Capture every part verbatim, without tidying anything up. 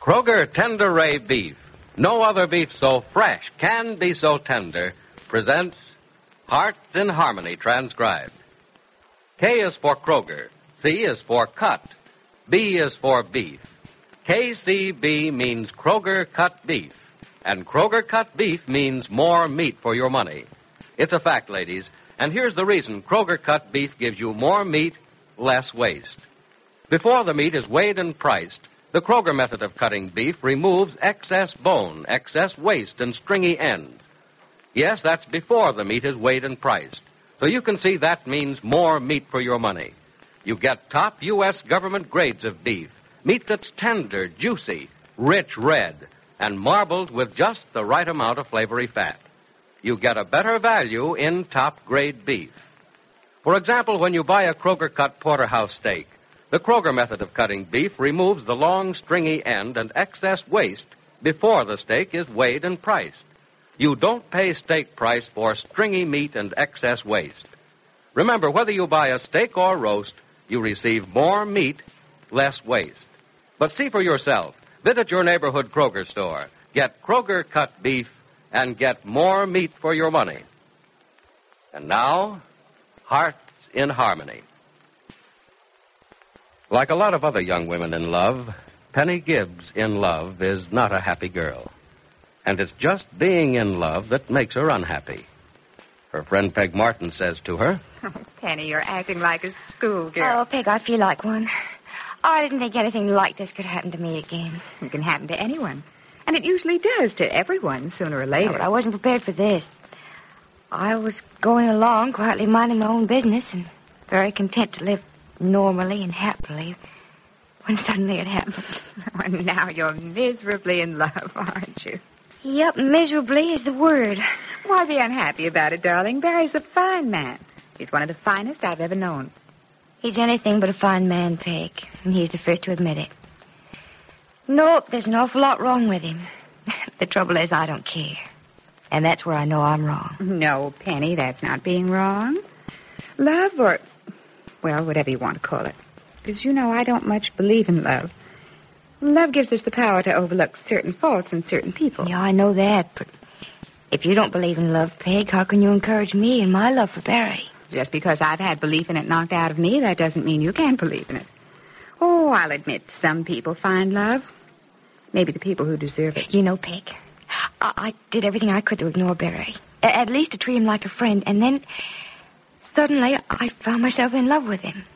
Kroger Tender Ray Beef. No other beef so fresh can be so tender. Presents Hearts in Harmony, transcribed. K is for Kroger. C is for cut. B is for beef. K C B means Kroger cut beef. And Kroger cut beef means more meat for your money. It's a fact, ladies. And here's the reason Kroger cut beef gives you more meat, less waste. Before the meat is weighed and priced, the Kroger method of cutting beef removes excess bone, excess waste, and stringy ends. Yes, that's before the meat is weighed and priced. So you can see that means more meat for your money. You get top U S government grades of beef, meat that's tender, juicy, rich red, and marbled with just the right amount of flavory fat. You get a better value in top-grade beef. For example, when you buy a Kroger-cut porterhouse steak, the Kroger method of cutting beef removes the long, stringy end and excess waste before the steak is weighed and priced. You don't pay steak price for stringy meat and excess waste. Remember, whether you buy a steak or roast, you receive more meat, less waste. But see for yourself. Visit your neighborhood Kroger store. Get Kroger cut beef and get more meat for your money. And now, Hearts in Harmony. Like a lot of other young women in love, Penny Gibbs in love is not a happy girl. And it's just being in love that makes her unhappy. Her friend Peg Martin says to her, "Oh, Penny, you're acting like a schoolgirl." Oh, Peg, I feel like one. I didn't think anything like this could happen to me again. It can happen to anyone. And it usually does to everyone sooner or later. No, but I wasn't prepared for this. I was going along, quietly minding my own business, and very content to live normally and happily, when suddenly it happened. And now you're miserably in love, aren't you? Yep, miserably is the word. Why be unhappy about it, darling? Barry's a fine man. He's one of the finest I've ever known. He's anything but a fine man, Peg, and he's the first to admit it. Nope, there's an awful lot wrong with him. The trouble is, I don't care. And that's where I know I'm wrong. No, Penny, that's not being wrong. Love or, well, whatever you want to call it. Because, you know, I don't much believe in love. Love gives us the power to overlook certain faults in certain people. Yeah, I know that, but if you don't believe in love, Peg, how can you encourage me in my love for Barry? Just because I've had belief in it knocked out of me, that doesn't mean you can't believe in it. Oh, I'll admit some people find love. Maybe the people who deserve it. You know, Peg, I, I did everything I could to ignore Barry. A- at least to treat him like a friend. And then, suddenly, I found myself in love with him.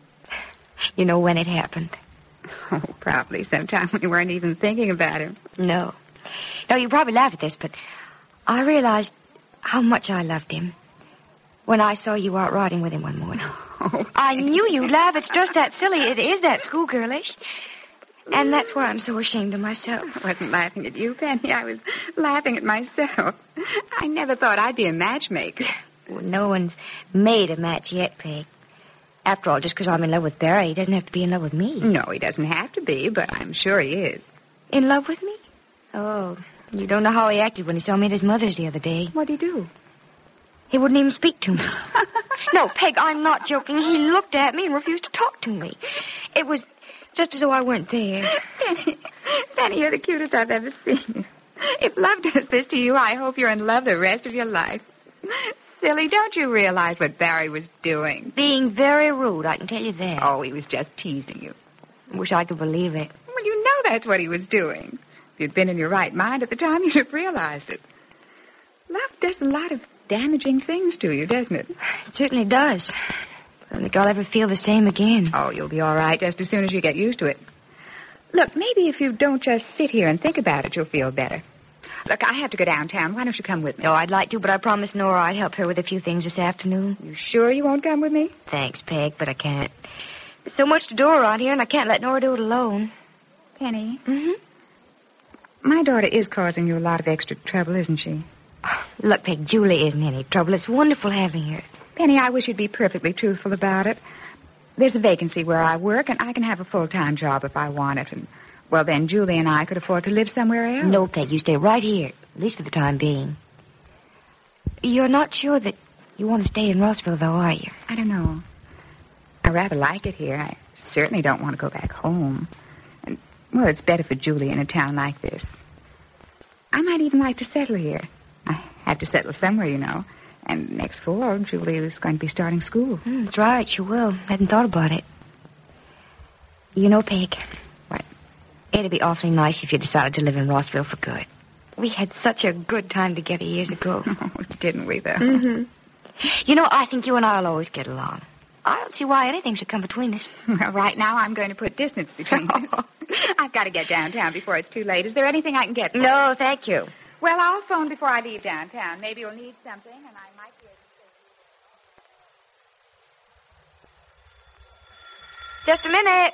You know when it happened? Oh, probably sometime when you weren't even thinking about him. No. No, you probably laugh at this, but I realized how much I loved him when I saw you out riding with him one morning. Oh, I knew you'd laugh. It's just that silly. It is that schoolgirlish. And that's why I'm so ashamed of myself. I wasn't laughing at you, Penny. I was laughing at myself. I never thought I'd be a matchmaker. Well, no one's made a match yet, Peg. After all, just because I'm in love with Barry, he doesn't have to be in love with me. No, he doesn't have to be, but I'm sure he is. In love with me? Oh, you don't know how he acted when he saw me at his mother's the other day. What'd he do? He wouldn't even speak to me. No, Peg, I'm not joking. He looked at me and refused to talk to me. It was just as though I weren't there. Penny, Penny, you're the cutest I've ever seen. If love does this to you, I hope you're in love the rest of your life. Silly, don't you realize what Barry was doing? Being very rude, I can tell you that. Oh, he was just teasing you. I wish I could believe it. Well, you know that's what he was doing. If you'd been in your right mind at the time, you'd have realized it. Love does a lot of damaging things to you, doesn't it? It certainly does. I don't think I'll ever feel the same again. Oh, you'll be all right just as soon as you get used to it. Look, maybe if you don't just sit here and think about it, you'll feel better. Look, I have to go downtown. Why don't you come with me? Oh, I'd like to, but I promised Nora I'd help her with a few things this afternoon. You sure you won't come with me? Thanks, Peg, but I can't. There's so much to do around here, and I can't let Nora do it alone. Penny? Mm-hmm. My daughter is causing you a lot of extra trouble, isn't she? Oh, look, Peg, Julie isn't any trouble. It's wonderful having her. Penny, I wish you'd be perfectly truthful about it. There's a vacancy where I work, and I can have a full-time job if I want it. And, well, then Julie and I could afford to live somewhere else. No, Peg, you stay right here, at least for the time being. You're not sure that you want to stay in Rossville, though, are you? I don't know. I rather like it here. I certainly don't want to go back home. And Well, it's better for Julie in a town like this. I might even like to settle here. I have to settle somewhere, you know. And next fall, Julie is going to be starting school. Mm, that's right, she will. Hadn't thought about it. You know, Peg. What? It'd be awfully nice if you decided to live in Rossville for good. We had such a good time together years ago. Oh, didn't we, though? Mm-hmm. You know, I think you and I will always get along. I don't see why anything should come between us. Well, right now I'm going to put distance between us. I've got to get downtown before it's too late. Is there anything I can get for No, you? thank you. Well, I'll phone before I leave downtown. Maybe you'll need something, and I might be able to... Just a minute.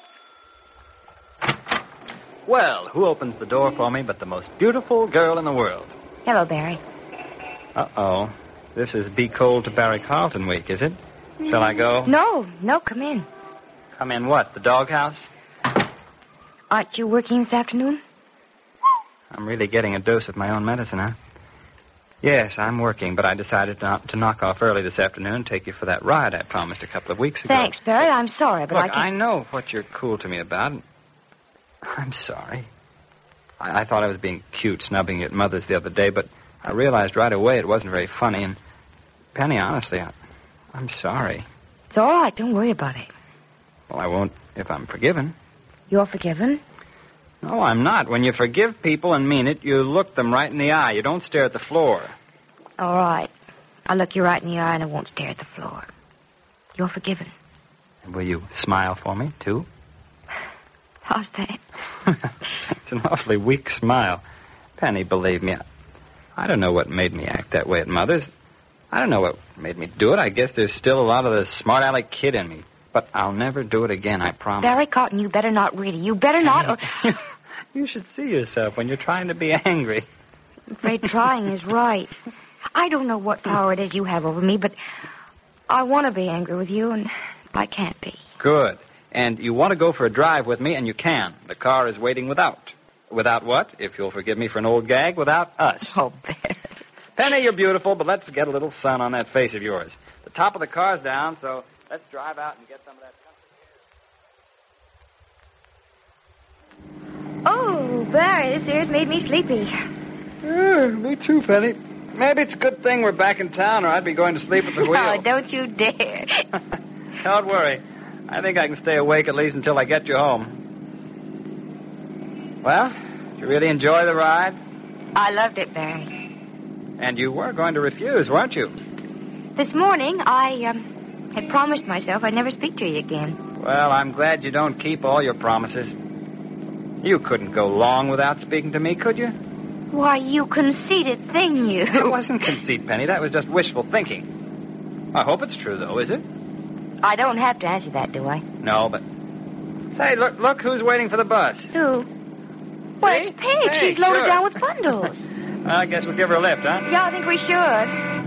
Well, who opens the door for me but the most beautiful girl in the world? Hello, Barry. Uh-oh. This is Be Cold to Barry Carlton week, is it? Shall I go? No, no, come in. Come in what, the doghouse? Aren't you working this afternoon? I'm really getting a dose of my own medicine, huh? Yes, I'm working, but I decided not to knock off early this afternoon and take you for that ride I promised a couple of weeks ago. Thanks, Barry. I'm sorry, but Look, I can't... I know what you're cool to me about. I'm sorry. I, I thought I was being cute, snubbing you at Mother's the other day, but I realized right away it wasn't very funny, and Penny, honestly, I, I'm sorry. It's all right. Don't worry about it. Well, I won't if I'm forgiven. You're forgiven? No, I'm not. When you forgive people and mean it, you look them right in the eye. You don't stare at the floor. All right. I'll look you right in the eye and I won't stare at the floor. You're forgiven. And will you smile for me, too? How's that? It's an awfully weak smile. Penny, believe me, I, I don't know what made me act that way at Mother's. I don't know what made me do it. I guess there's still a lot of the smart aleck kid in me. But I'll never do it again, I promise. Barry Cotton, you better not really. You better not. Or... You should see yourself when you're trying to be angry. I'm afraid trying is right. I don't know what power it is you have over me, but I want to be angry with you, and I can't be. Good. And you want to go for a drive with me, and you can. The car is waiting without. Without what? If you'll forgive me for an old gag, without us. Oh, Barry. Penny, you're beautiful, but let's get a little sun on that face of yours. The top of the car's down, so let's drive out and get some of that country air. Oh, Barry, this air's made me sleepy. Uh, me too, Penny. Maybe it's a good thing we're back in town, or I'd be going to sleep at the wheel. Oh, don't you dare. Don't worry. I think I can stay awake at least until I get you home. Well, did you really enjoy the ride? I loved it, Barry. And you were going to refuse, weren't you? This morning, I um, had promised myself I'd never speak to you again. Well, I'm glad you don't keep all your promises. You couldn't go long without speaking to me, could you? Why, you conceited thing, you. That wasn't conceit, Penny. That was just wishful thinking. I hope it's true, though, is it? I don't have to answer that, do I? No, but... Say, look look who's waiting for the bus. Who? Well, See? it's Paige. Hey, She's loaded sure. down with bundles. I guess we'll give her a lift, huh? Yeah, I think we should.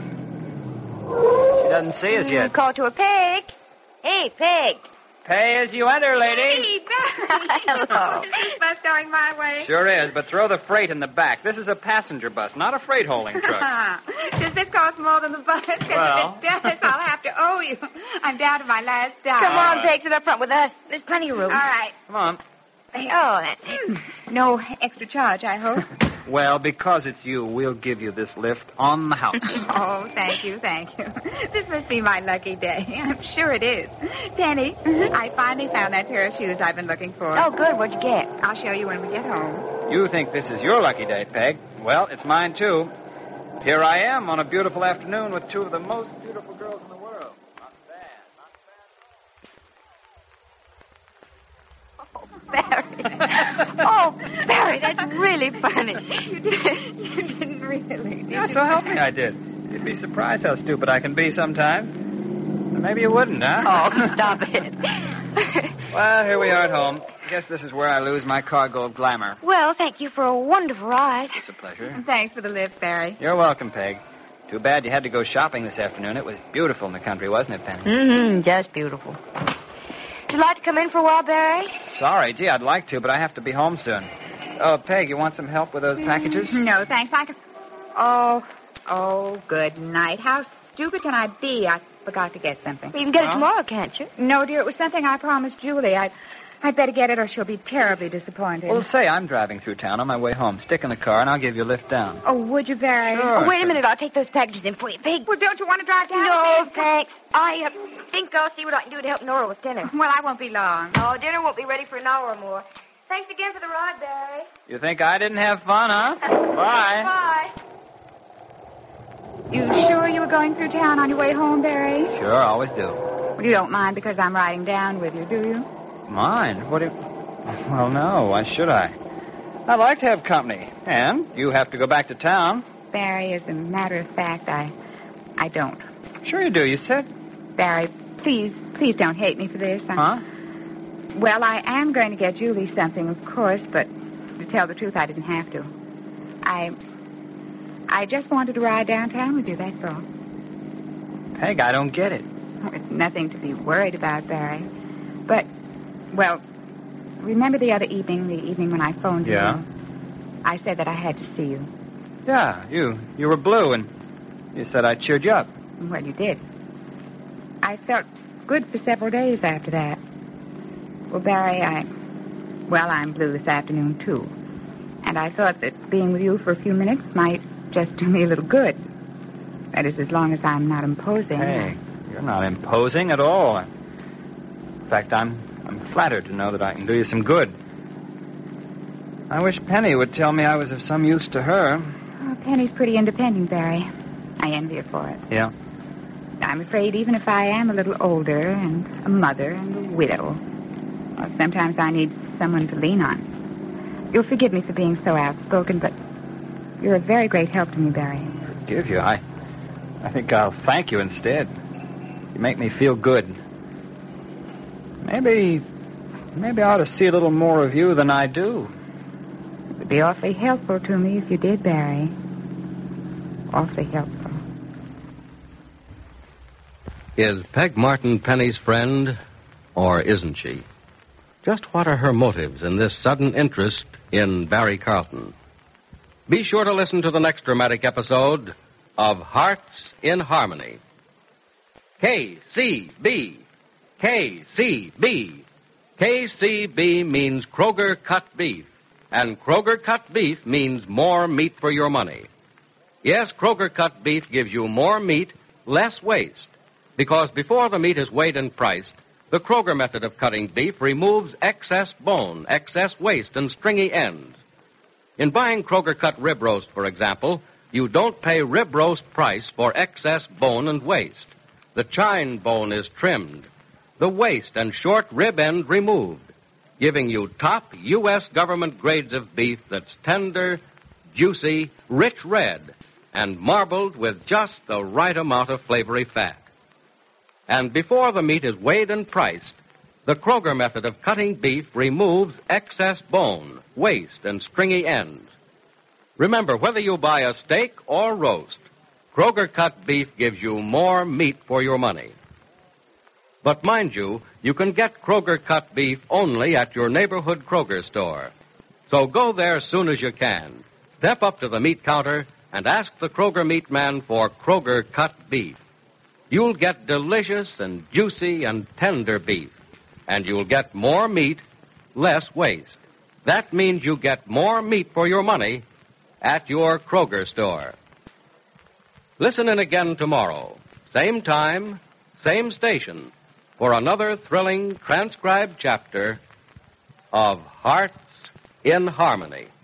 She doesn't see us yet. Call to a pig. Hey, pig. Pay as you enter, lady. Hey, Barry. Hello. Is this bus going my way? Sure is, but throw the freight in the back. This is a passenger bus, not a freight hauling truck. Does this cost more than the bus? Because Well. if it does, I'll have to owe you. I'm down to my last dime. Come on, right. pig, sit up front with us. There's plenty of room. All right. Come on. Oh, that's it. No extra charge, I hope. Well, because it's you, we'll give you this lift on the house. Oh, thank you, thank you. This must be my lucky day. I'm sure it is. Penny, I finally found that pair of shoes I've been looking for. Oh, good. What'd you get? I'll show you when we get home. You think this is your lucky day, Peg. Well, it's mine, too. Here I am on a beautiful afternoon with two of the most beautiful girls in the world. Not bad, not bad. Barry. Oh, Barry, that's really funny. You, did, you didn't really, did Yeah, you? so help me, I did. You'd be surprised how stupid I can be sometimes. Maybe you wouldn't, huh? Oh, stop it. Well, here we are at home. I guess this is where I lose my cargo of glamour. Well, thank you for a wonderful ride. It's a pleasure. Thanks for the lift, Barry. You're welcome, Peg. Too bad you had to go shopping this afternoon. It was beautiful in the country, wasn't it, Penny? Mm-hmm, just beautiful. Would you like to come in for a while, Barry? Sorry, gee, I'd like to, but I have to be home soon. Oh, Peg, you want some help with those packages? No, thanks. I can... Oh, oh, good night. How stupid can I be? I forgot to get something. You can get it Well? tomorrow, can't you? No, dear, it was something I promised Julie. I, I'd better get it or she'll be terribly disappointed. Well, say I'm driving through town on my way home. Stick in the car, and I'll give you a lift down. Oh, would you, Barry? Sure. Oh, wait a minute. I'll take those packages in for you, Pig. Well, don't you want to drive down? No, thanks. I uh, think I'll see what I can do to help Nora with dinner. Well, I won't be long. Oh, dinner won't be ready for an hour or more. Thanks again for the ride, Barry. You think I didn't have fun, huh? Bye. Bye. You sure you were going through town on your way home, Barry? Sure, always do. Well, you don't mind because I'm riding down with you, do you? Mine? What do you... Well, no. Why should I? I like to have company. And you have to go back to town. Barry, as a matter of fact, I... I don't. Sure you do, you said. Barry, please, please don't hate me for this. I'm... Huh? Well, I am going to get Julie something, of course, but to tell the truth, I didn't have to. I... I just wanted to ride downtown with you, that's all. Peg, I don't get it. It's nothing to be worried about, Barry. But, well, remember the other evening, the evening when I phoned you? Yeah? I said that I had to see you. Yeah, you. You were blue, and you said I cheered you up. Well, you did. I felt good for several days after that. Well, Barry, I... Well, I'm blue this afternoon, too. And I thought that being with you for a few minutes might just do me a little good. That is, as long as I'm not imposing. Hey, you're not imposing at all. In fact, I'm I'm flattered to know that I can do you some good. I wish Penny would tell me I was of some use to her. Oh, Penny's pretty independent, Barry. I envy her for it. Yeah? I'm afraid even if I am a little older and a mother and a widow, well, sometimes I need someone to lean on. You'll forgive me for being so outspoken, but you're a very great help to me, Barry. Forgive you? I, I think I'll thank you instead. You make me feel good. Maybe, maybe I ought to see a little more of you than I do. It would be awfully helpful to me if you did, Barry. Awfully helpful. Is Peg Martin Penny's friend, or isn't she? Just what are her motives in this sudden interest in Barry Carlton? Be sure to listen to the next dramatic episode of Hearts in Harmony. K C B. K C B. K C B means Kroger cut beef, and Kroger cut beef means more meat for your money. Yes, Kroger cut beef gives you more meat, less waste, because before the meat is weighed and priced, the Kroger method of cutting beef removes excess bone, excess waste, and stringy ends. In buying Kroger cut rib roast, for example, you don't pay rib roast price for excess bone and waste. The chine bone is trimmed, the waist and short rib end removed, giving you top U S government grades of beef that's tender, juicy, rich red, and marbled with just the right amount of flavory fat. And before the meat is weighed and priced, the Kroger method of cutting beef removes excess bone, waste, and stringy ends. Remember, whether you buy a steak or roast, Kroger cut beef gives you more meat for your money. But mind you, you can get Kroger cut beef only at your neighborhood Kroger store. So go there as soon as you can. Step up to the meat counter and ask the Kroger meat man for Kroger cut beef. You'll get delicious and juicy and tender beef. And you'll get more meat, less waste. That means you get more meat for your money at your Kroger store. Listen in again tomorrow, same time, same station, for another thrilling transcribed chapter of Hearts in Harmony.